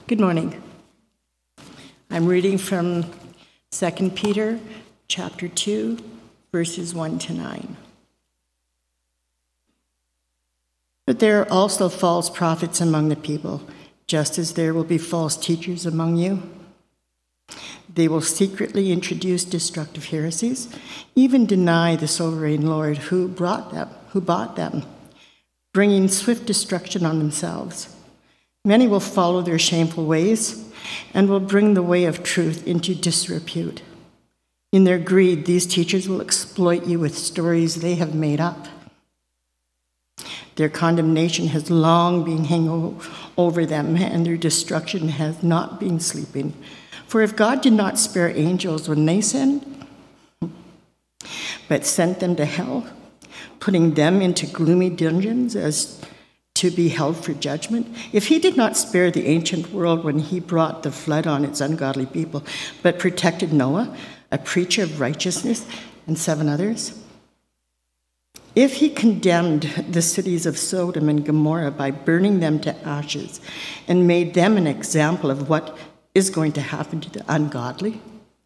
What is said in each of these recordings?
Good morning. I'm reading from 2 Peter chapter 2, verses 1 to 9. But there are also false prophets among the people, just as there will be false teachers among you. They will secretly introduce destructive heresies, even deny the sovereign Lord who bought them, bringing swift destruction on themselves. Many will follow their shameful ways and will bring the way of truth into disrepute. In their greed, these teachers will exploit you with stories they have made up. Their condemnation has long been hanging over them, and their destruction has not been sleeping. For if God did not spare angels when they sinned, but sent them to hell, putting them into gloomy dungeons as to be held for judgment, if he did not spare the ancient world when he brought the flood on its ungodly people, but protected Noah, a preacher of righteousness, and 7 others, if he condemned the cities of Sodom and Gomorrah by burning them to ashes and made them an example of what is going to happen to the ungodly,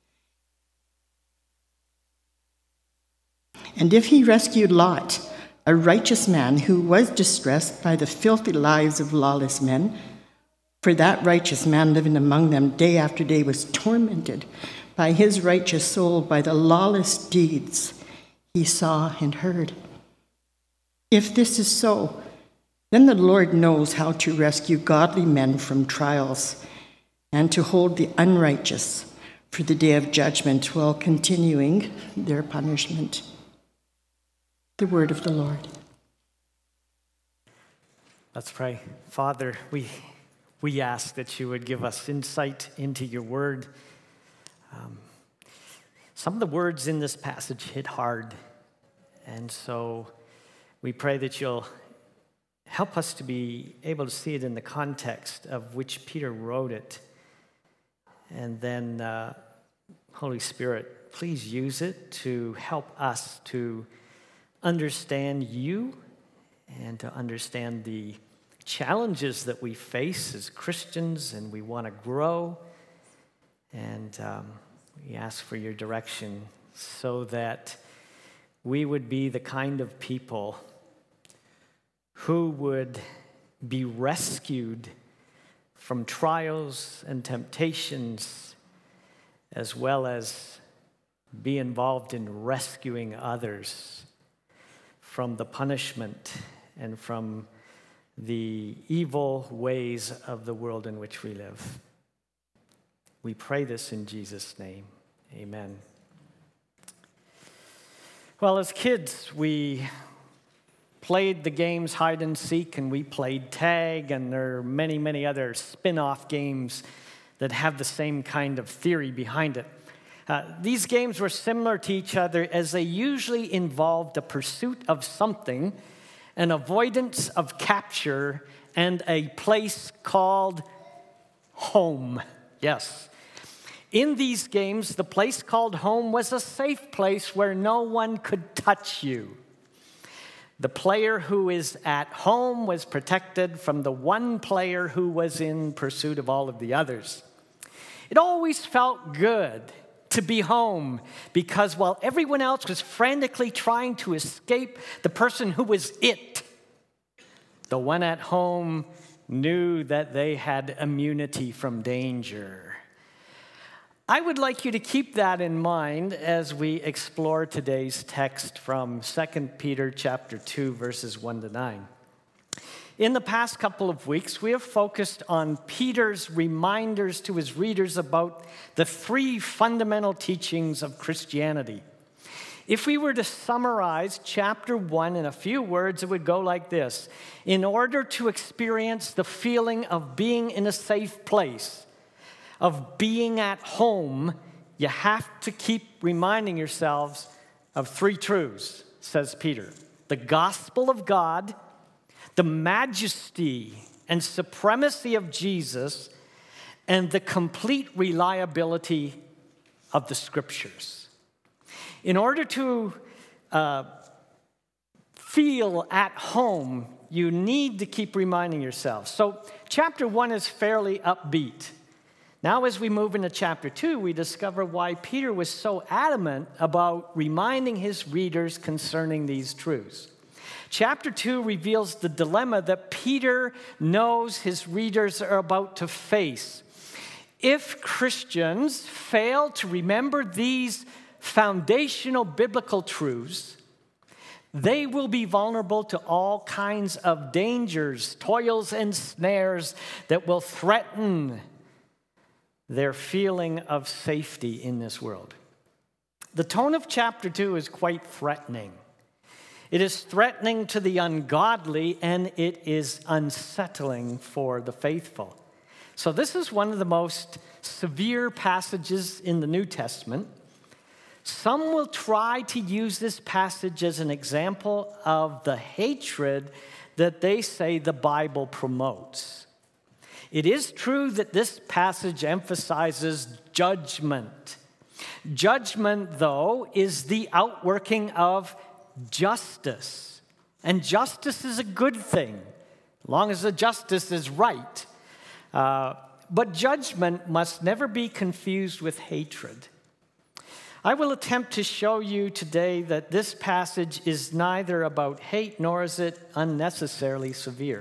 and if he rescued Lot, a righteous man who was distressed by the filthy lives of lawless men, for that righteous man living among them day after day was tormented by his righteous soul by the lawless deeds he saw and heard. If this is so, then the Lord knows how to rescue godly men from trials and to hold the unrighteous for the day of judgment while continuing their punishment. The word of the Lord. Let's pray. Father, we ask that you would give us insight into your word. Some of the words in this passage hit hard, and so we pray that you'll help us to be able to see it in the context of which Peter wrote it. And then, Holy Spirit, please use it to help us to understand you and to understand the challenges that we face as Christians, and we want to grow. And we ask for your direction so that we would be the kind of people who would be rescued from trials and temptations, as well as be involved in rescuing others from the punishment and from the evil ways of the world in which we live. We pray this in Jesus' name. Amen. Well, as kids, we played the games hide and seek, and we played tag, and there are many, many other spin-off games that have the same kind of theory behind it. These games were similar to each other as they usually involved a pursuit of something, an avoidance of capture, and a place called home. Yes. In these games, the place called home was a safe place where no one could touch you. The player who is at home was protected from the one player who was in pursuit of all of the others. It always felt good to be home, because while everyone else was frantically trying to escape the person who was it, the one at home knew that they had immunity from danger. I would like you to keep that in mind as we explore today's text from 2 Peter chapter 2, verses 1 to 9. In the past couple of weeks, we have focused on Peter's reminders to his readers about the 3 fundamental teachings of Christianity. If we were to summarize chapter 1 in a few words, it would go like this. In order to experience the feeling of being in a safe place, of being at home, you have to keep reminding yourselves of 3 truths, says Peter. The gospel of God, the majesty and supremacy of Jesus, and the complete reliability of the Scriptures. In order to feel at home, You need to keep reminding yourself. So chapter 1 is fairly upbeat. Now as we move into chapter 2, we discover why Peter was so adamant about reminding his readers concerning these truths. Chapter 2 reveals the dilemma that Peter knows his readers are about to face. If Christians fail to remember these foundational biblical truths, they will be vulnerable to all kinds of dangers, toils, and snares that will threaten their feeling of safety in this world. The tone of chapter 2 is quite threatening. It is threatening to the ungodly, and it is unsettling for the faithful. So this is one of the most severe passages in the New Testament. Some will try to use this passage as an example of the hatred that they say the Bible promotes. It is true that this passage emphasizes judgment. Judgment, though, is the outworking of justice. And justice is a good thing, as long as the justice is right. But judgment must never be confused with hatred. I will attempt to show you today that this passage is neither about hate nor is it unnecessarily severe.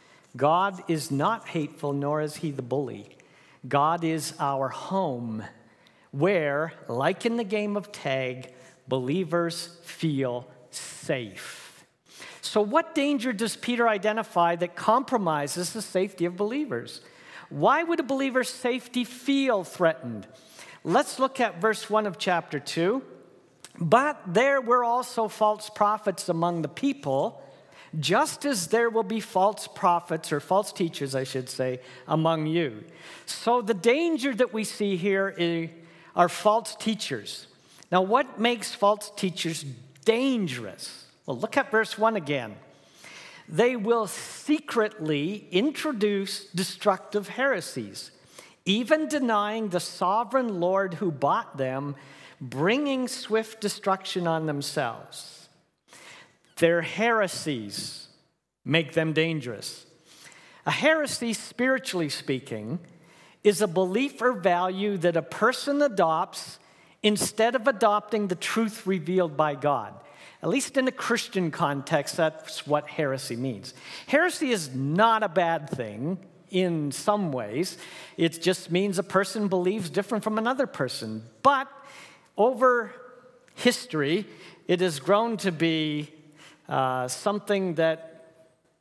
God is not hateful, nor is he the bully. God is our home, where, like in the game of tag, believers feel safe. So what danger does Peter identify that compromises the safety of believers? Why would a believer's safety feel threatened? Let's look at verse 1 of chapter 2. But there were also false prophets among the people, just as there will be false prophets, or false teachers, I should say, among you. So the danger that we see here are false teachers. Now, what makes false teachers dangerous? Well, look at verse 1 again. They will secretly introduce destructive heresies, even denying the sovereign Lord who bought them, bringing swift destruction on themselves. Their heresies make them dangerous. A heresy, spiritually speaking, is a belief or value that a person adopts instead of adopting the truth revealed by God. At least in a Christian context, that's what heresy means. Heresy is not a bad thing in some ways. It just means a person believes different from another person. But over history, it has grown to be something that,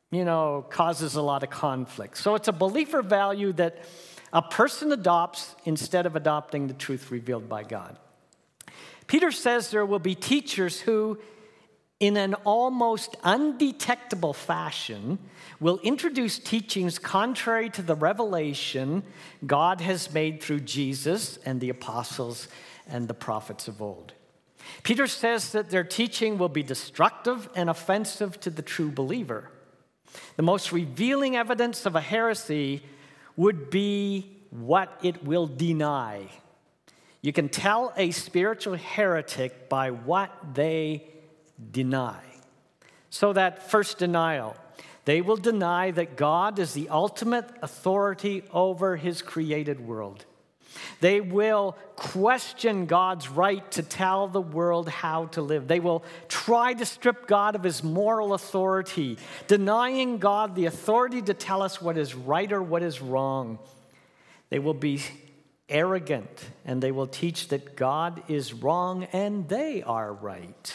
causes a lot of conflict. So it's a belief or value that a person adopts instead of adopting the truth revealed by God. Peter says there will be teachers who, in an almost undetectable fashion, will introduce teachings contrary to the revelation God has made through Jesus and the apostles and the prophets of old. Peter says that their teaching will be destructive and offensive to the true believer. The most revealing evidence of a heresy would be what it will deny. You can tell a spiritual heretic by what they deny. So that first denial, they will deny that God is the ultimate authority over his created world. They will question God's right to tell the world how to live. They will try to strip God of his moral authority, denying God the authority to tell us what is right or what is wrong. They will be arrogant, and they will teach that God is wrong and they are right.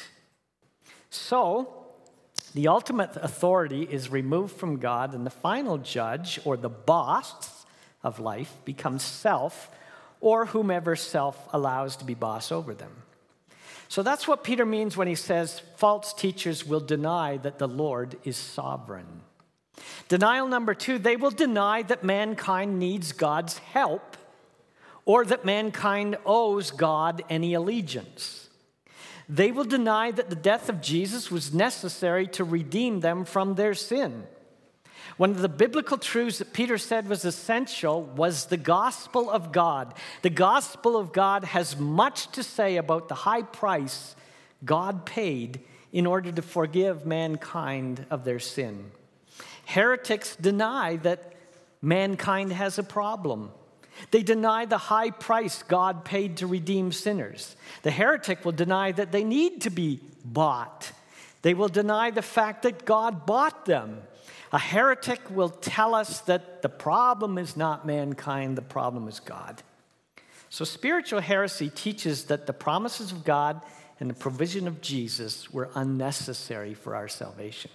So, the ultimate authority is removed from God, and the final judge, or the boss of life, becomes self, or whomever self allows to be boss over them. So that's what Peter means when he says false teachers will deny that the Lord is sovereign. Denial number 2, they will deny that mankind needs God's help, or that mankind owes God any allegiance. They will deny that the death of Jesus was necessary to redeem them from their sin. One of the biblical truths that Peter said was essential was the gospel of God. The gospel of God has much to say about the high price God paid in order to forgive mankind of their sin. Heretics deny that mankind has a problem. They deny the high price God paid to redeem sinners. The heretic will deny that they need to be bought. They will deny the fact that God bought them. A heretic will tell us that the problem is not mankind, the problem is God. So spiritual heresy teaches that the promises of God and the provision of Jesus were unnecessary for our salvation.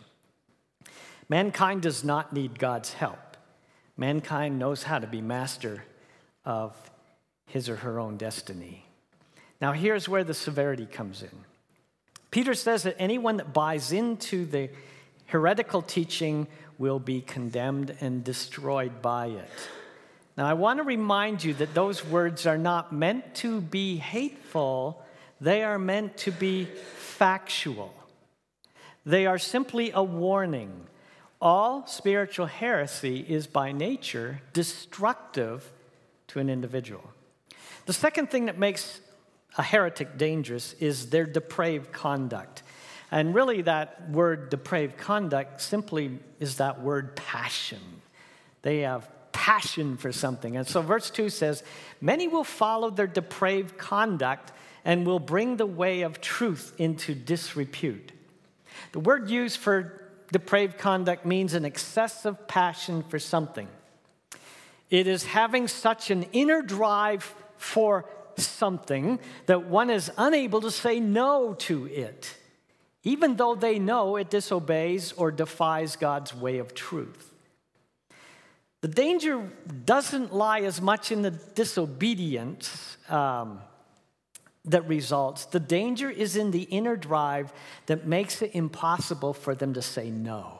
Mankind does not need God's help. Mankind knows how to be master of his or her own destiny. Now here's where the severity comes in. Peter says that anyone that buys into the heretical teaching will be condemned and destroyed by it. Now I want to remind you that those words are not meant to be hateful. They are meant to be factual. They are simply a warning. All spiritual heresy is by nature destructive to an individual. The second thing that makes a heretic dangerous is their depraved conduct. And really that word depraved conduct simply is that word passion. They have passion for something. And so verse 2 says, many will follow their depraved conduct and will bring the way of truth into disrepute. The word used for depraved conduct means an excessive passion for something. It is having such an inner drive for something that one is unable to say no to it, even though they know it disobeys or defies God's way of truth. The danger doesn't lie as much in the disobedience that results. The danger is in the inner drive that makes it impossible for them to say no.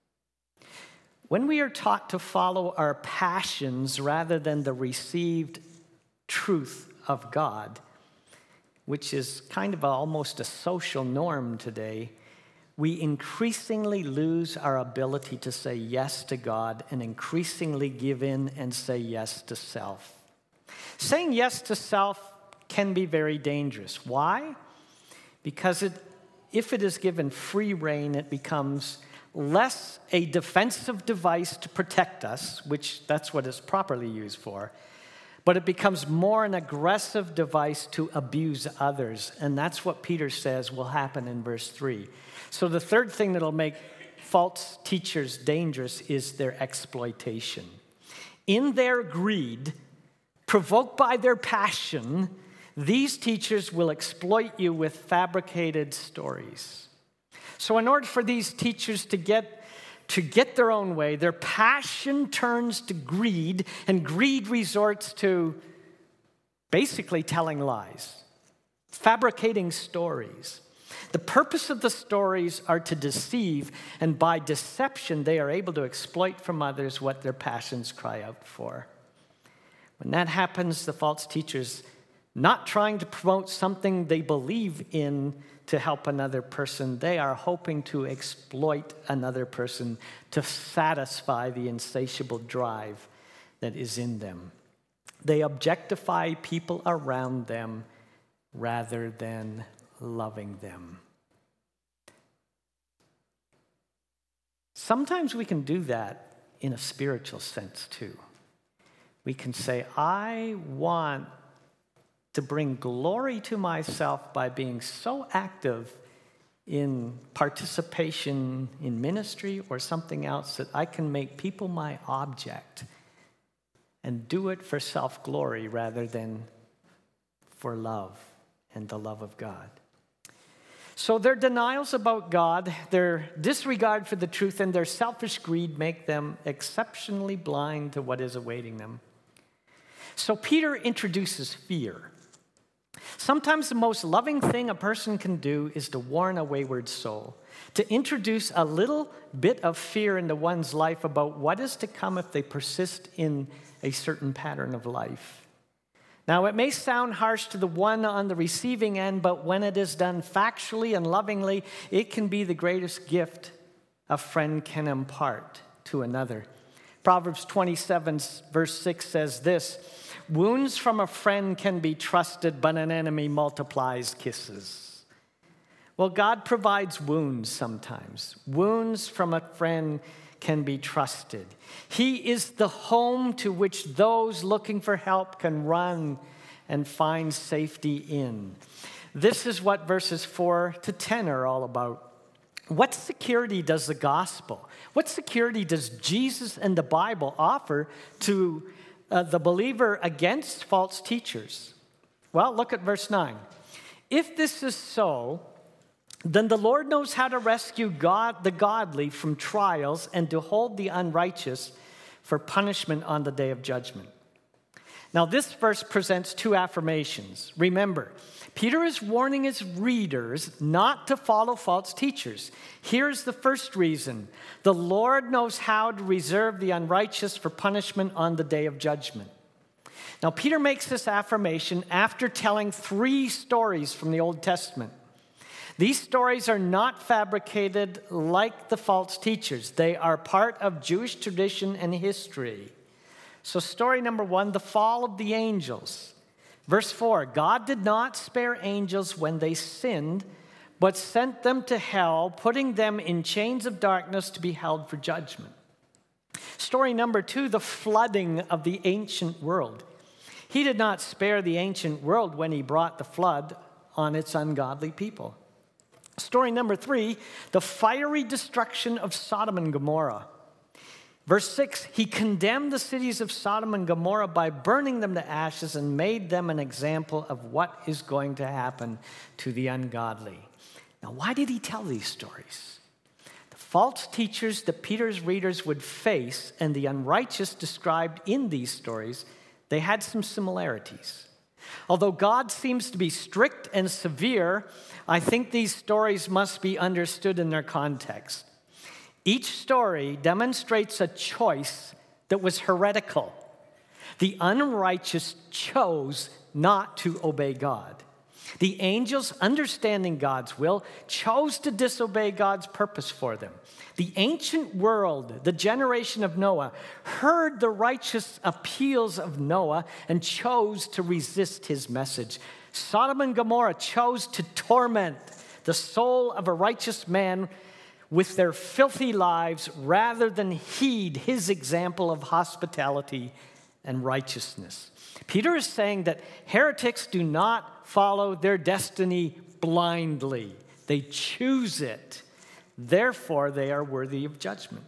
When we are taught to follow our passions rather than the received truth of God, which is kind of almost a social norm today, we increasingly lose our ability to say yes to God and increasingly give in and say yes to self. Saying yes to self can be very dangerous. Why? Because if it is given free rein, it becomes less a defensive device to protect us, which that's what it's properly used for, but it becomes more an aggressive device to abuse others. And that's what Peter says will happen in verse 3. So the third thing that'll make false teachers dangerous is their exploitation. In their greed, provoked by their passion, these teachers will exploit you with fabricated stories. So in order for these teachers to get their own way, their passion turns to greed, and greed resorts to basically telling lies, fabricating stories. The purpose of the stories are to deceive, and by deception, they are able to exploit from others what their passions cry out for. When that happens, the false teachers, not trying to promote something they believe in to help another person, they are hoping to exploit another person to satisfy the insatiable drive that is in them. They objectify people around them rather than loving them. Sometimes we can do that in a spiritual sense too. We can say, I want to bring glory to myself by being so active in participation in ministry or something else that I can make people my object and do it for self-glory rather than for love and the love of God. So their denials about God, their disregard for the truth, and their selfish greed make them exceptionally blind to what is awaiting them. So Peter introduces fear. Sometimes the most loving thing a person can do is to warn a wayward soul, to introduce a little bit of fear into one's life about what is to come if they persist in a certain pattern of life. Now, it may sound harsh to the one on the receiving end, but when it is done factually and lovingly, it can be the greatest gift a friend can impart to another. Proverbs 27, verse 6 says this, wounds from a friend can be trusted, but an enemy multiplies kisses. Well, God provides wounds sometimes. Wounds from a friend can be trusted. He is the home to which those looking for help can run and find safety in. This is what verses 4 to 10 are all about. What security does the gospel, what security does Jesus and the Bible offer to the believer against false teachers? Well, look at verse 9. If this is so, then the Lord knows how to rescue the godly from trials and to hold the unrighteous for punishment on the day of judgment. Now, this verse presents two affirmations. Remember, Peter is warning his readers not to follow false teachers. Here's the first reason. The Lord knows how to reserve the unrighteous for punishment on the day of judgment. Now, Peter makes this affirmation after telling 3 stories from the Old Testament. These stories are not fabricated like the false teachers. They are part of Jewish tradition and history. So story number 1, the fall of the angels. Verse 4, God did not spare angels when they sinned, but sent them to hell, putting them in chains of darkness to be held for judgment. Story number 2, the flooding of the ancient world. He did not spare the ancient world when he brought the flood on its ungodly people. Story number 3, the fiery destruction of Sodom and Gomorrah. Verse 6, he condemned the cities of Sodom and Gomorrah by burning them to ashes and made them an example of what is going to happen to the ungodly. Now, why did he tell these stories? The false teachers that Peter's readers would face and the unrighteous described in these stories, they had some similarities. Although God seems to be strict and severe, I think these stories must be understood in their context. Each story demonstrates a choice that was heretical. The unrighteous chose not to obey God. The angels, understanding God's will, chose to disobey God's purpose for them. The ancient world, the generation of Noah, heard the righteous appeals of Noah and chose to resist his message. Sodom and Gomorrah chose to torment the soul of a righteous man with their filthy lives rather than heed his example of hospitality and righteousness. Peter is saying that heretics do not follow their destiny blindly. They choose it. Therefore, they are worthy of judgment.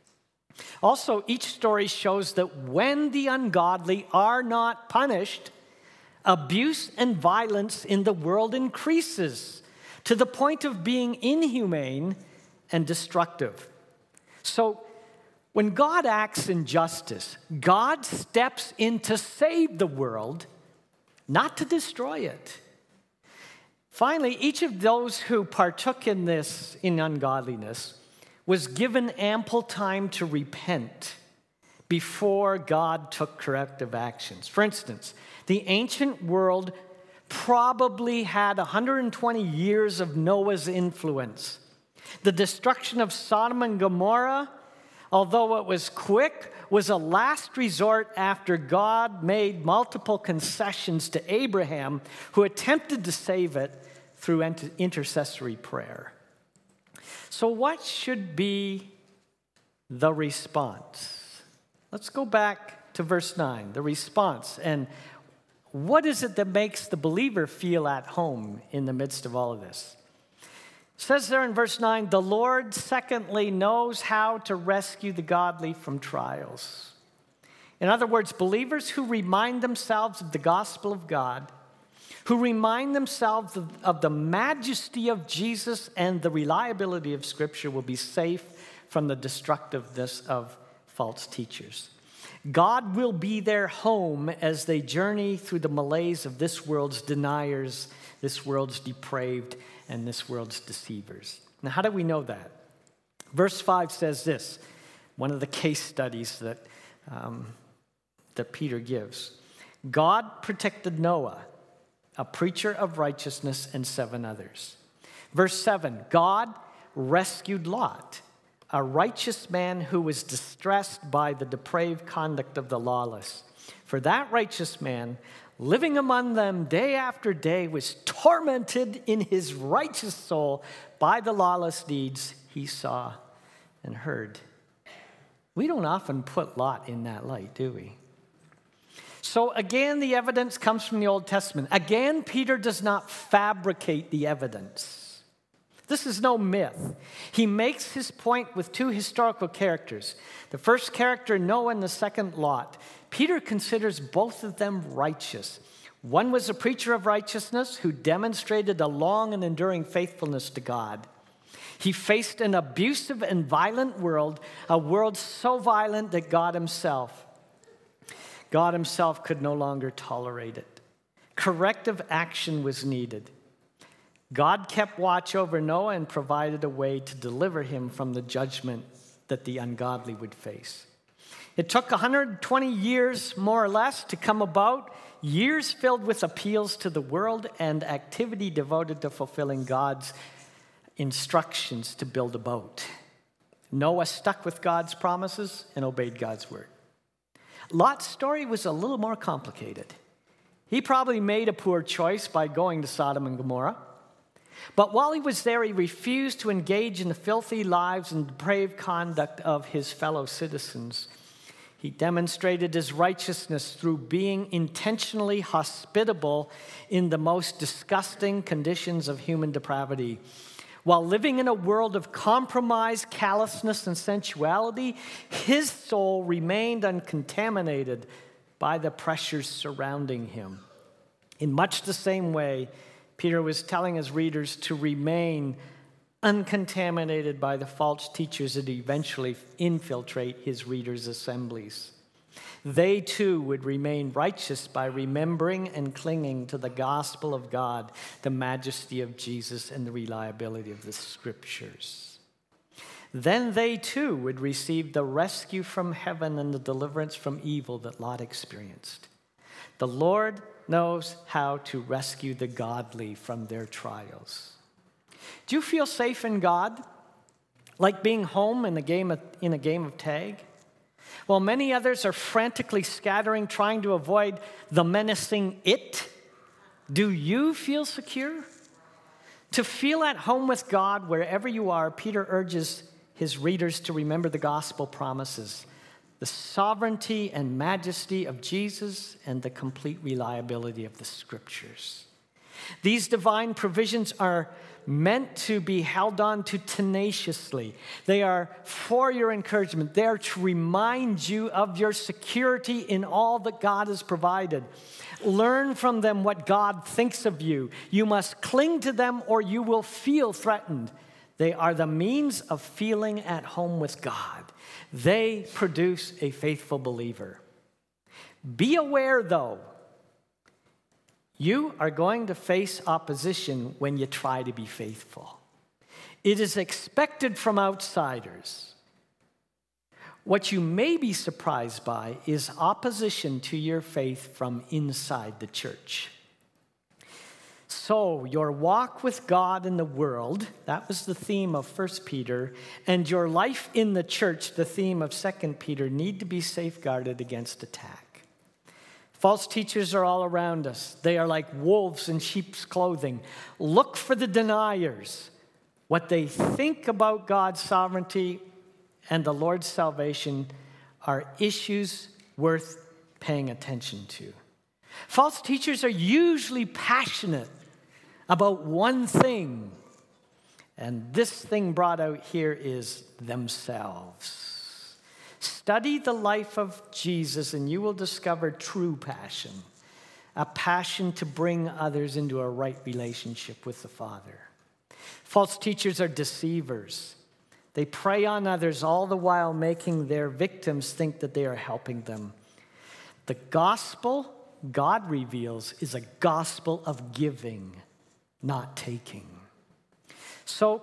Also, each story shows that when the ungodly are not punished, abuse and violence in the world increases to the point of being inhumane and destructive. So, when God acts in justice, God steps in to save the world, not to destroy it. Finally, each of those who partook in this, in ungodliness, was given ample time to repent before God took corrective actions. For instance, the ancient world probably had 120 years of Noah's influence. The destruction of Sodom and Gomorrah, although it was quick, was a last resort after God made multiple concessions to Abraham, who attempted to save it through intercessory prayer. So what should be the response? Let's go back to verse 9, the response. And what is it that makes the believer feel at home in the midst of all of this? It says there in verse 9, the Lord, secondly, knows how to rescue the godly from trials. In other words, believers who remind themselves of the gospel of God, who remind themselves of the majesty of Jesus and the reliability of Scripture, will be safe from the destructiveness of false teachers. God will be their home as they journey through the malaise of this world's deniers, this world's depraved, and this world's deceivers. Now, how do we know that? Verse 5 says this, one of the case studies that Peter gives. God protected Noah, a preacher of righteousness, and 7 others. Verse 7, God rescued Lot, a righteous man who was distressed by the depraved conduct of the lawless. For that righteous man, living among them day after day, was tormented in his righteous soul by the lawless deeds he saw and heard. We don't often put Lot in that light, do we? So again, the evidence comes from the Old Testament. Again, Peter does not fabricate the evidence. This is no myth. He makes his point with two historical characters. The first character, Noah, and the second, Lot. Peter considers both of them righteous. One was a preacher of righteousness who demonstrated a long and enduring faithfulness to God. He faced an abusive and violent world, a world so violent that God himself could no longer tolerate it. Corrective action was needed. God kept watch over Noah and provided a way to deliver him from the judgment that the ungodly would face. It took 120 years, more or less, to come about, years filled with appeals to the world and activity devoted to fulfilling God's instructions to build a boat. Noah stuck with God's promises and obeyed God's word. Lot's story was a little more complicated. He probably made a poor choice by going to Sodom and Gomorrah. But while he was there, he refused to engage in the filthy lives and depraved conduct of his fellow citizens. He demonstrated his righteousness through being intentionally hospitable in the most disgusting conditions of human depravity. While living in a world of compromise, callousness, and sensuality, his soul remained uncontaminated by the pressures surrounding him. In much the same way, Peter was telling his readers to remain uncontaminated by the false teachers that eventually infiltrate his readers' assemblies. They too would remain righteous by remembering and clinging to the gospel of God, the majesty of Jesus, and the reliability of the scriptures. Then they too would receive the rescue from heaven and the deliverance from evil that Lot experienced. The Lord knows how to rescue the godly from their trials. Do you feel safe in God? Like being home in a game of tag? While many others are frantically scattering, trying to avoid the menacing it, do you feel secure? To feel at home with God wherever you are, Peter urges his readers to remember the gospel promises, the sovereignty and majesty of Jesus, and the complete reliability of the scriptures. These divine provisions are meant to be held on to tenaciously. They are for your encouragement. They are to remind you of your security in all that God has provided. Learn from them what God thinks of you. You must cling to them or you will feel threatened. They are the means of feeling at home with God. They produce a faithful believer. Be aware, though, you are going to face opposition when you try to be faithful. It is expected from outsiders. What you may be surprised by is opposition to your faith from inside the church. So, your walk with God in the world, that was the theme of 1 Peter, and your life in the church, the theme of 2 Peter, need to be safeguarded against attack. False teachers are all around us. They are like wolves in sheep's clothing. Look for the deniers. What they think about God's sovereignty and the Lord's salvation are issues worth paying attention to. False teachers are usually passionate about one thing, and this thing brought out here is themselves. Study the life of Jesus and you will discover true passion, a passion to bring others into a right relationship with the Father. False teachers are deceivers. They prey on others all the while making their victims think that they are helping them. The gospel God reveals is a gospel of giving, not taking. So,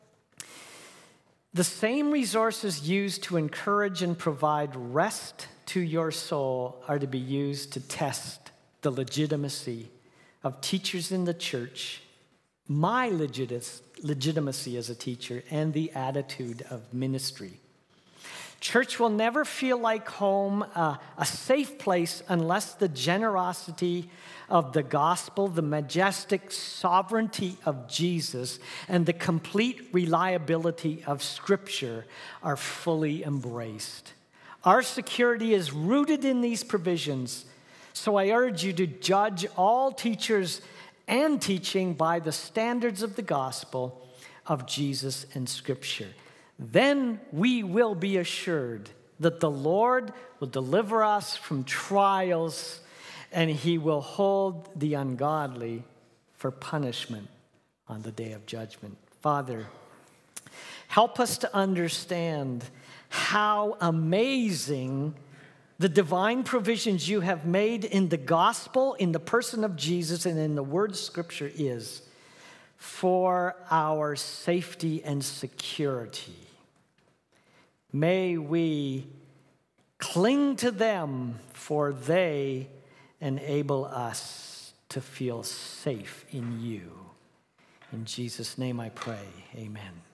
the same resources used to encourage and provide rest to your soul are to be used to test the legitimacy of teachers in the church, my legitimacy as a teacher, and the attitude of ministry. Church will never feel like home, a safe place, unless the generosity of the gospel, the majestic sovereignty of Jesus, and the complete reliability of Scripture are fully embraced. Our security is rooted in these provisions. So I urge you to judge all teachers and teaching by the standards of the gospel of Jesus and Scripture. Then we will be assured that the Lord will deliver us from trials, and he will hold the ungodly for punishment on the day of judgment. Father, help us to understand how amazing the divine provisions you have made in the gospel, in the person of Jesus, and in the word Scripture is for our safety and security. May we cling to them, for they enable us to feel safe in you. In Jesus' name I pray, amen.